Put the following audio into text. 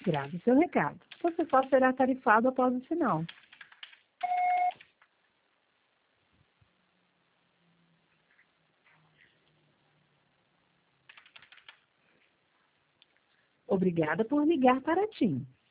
Grave seu recado. Você só será tarifado após o sinal. Obrigada por ligar para a TIM.